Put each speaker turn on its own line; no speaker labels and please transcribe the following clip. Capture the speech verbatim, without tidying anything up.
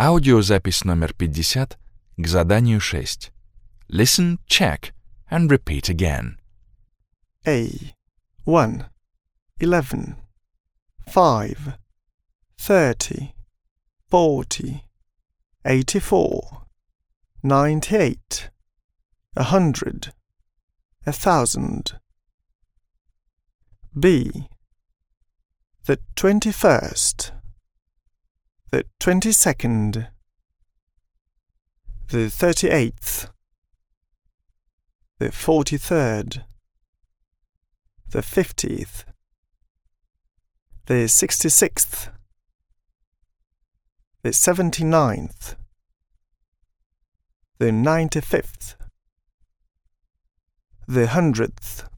Аудиозапись номер пятьдесят к заданию шесть. Listen, check, and repeat again.
A. one, eleven, five, thirty, forty, eighty-four, ninety-eight, a hundred, a thousand. B. The twenty-first, the twenty-second, the thirty-eighth, the forty-third, the fiftieth, the sixty-sixth, the seventy-ninth, the ninety-fifth, the hundredth,